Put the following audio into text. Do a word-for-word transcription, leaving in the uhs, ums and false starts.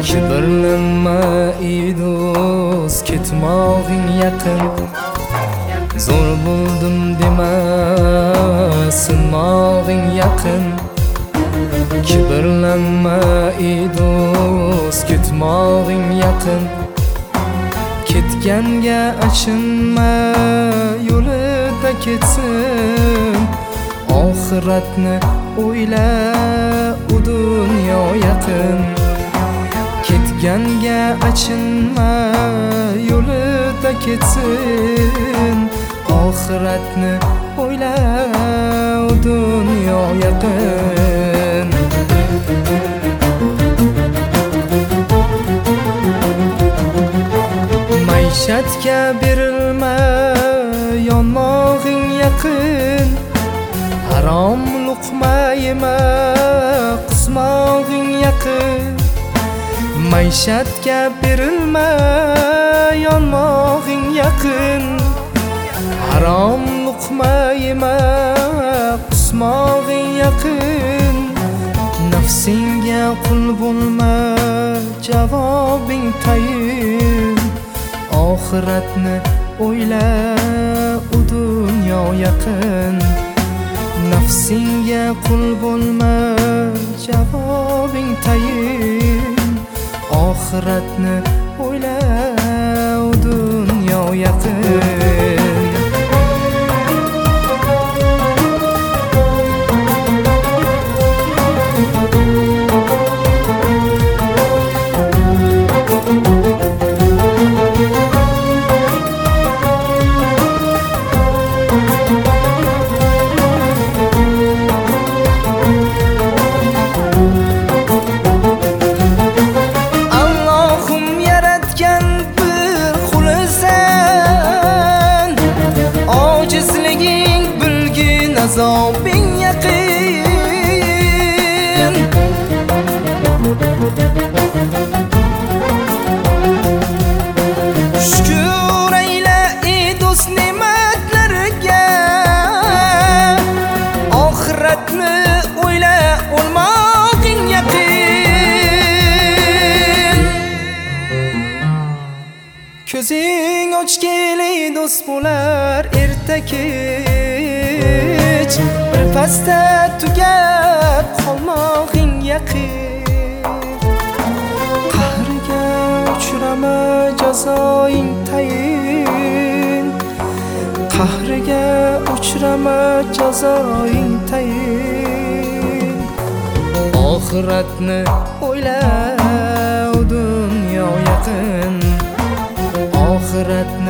Kibrlanma ey do'st, ketmog'ing yaqin. Zo'r bo'ldim dema, sinmog'ing yaqin. Kibrlanma ey do'st, ketmog'ing yaqin. Ketganga achinma, yo'lida ketsin. Oxiratni o'yla, u dunyo yaqin. Ketganga achinma, yo'lida ketsin. Oxiratni o'yla, u dunyo yaqin. Maishatga berilma, yonmog'ing yaqin. Harom luqma yema, qusmog'ing yaqin. Maishatga berilma, yonmog'ing yaqin. Harom luqma yema, qusmog'ing yaqin. Nafsinga qul bo'lma, javobing tayin. Oxiratni o'yla, u dunyo yaqin. Nafsinga qul bo'lma, javobing tayin. Oxiratni o'yla, u dunyo yaqin. Azobing yaqin. Shukr ayla ey do'st ne'matlariga. Oxiratni o'yla, o'lmog'ing yaqin. Ko'zing ochgili do'st bo'lar erta kech. Bir pasda tugab qolmog'ing yaqin. Qahriga uchrama, jazoing tayin. Qahriga uchrama, jazoing tayin. Oxiratni o'yla, u dunyo yaqin. Oxiratni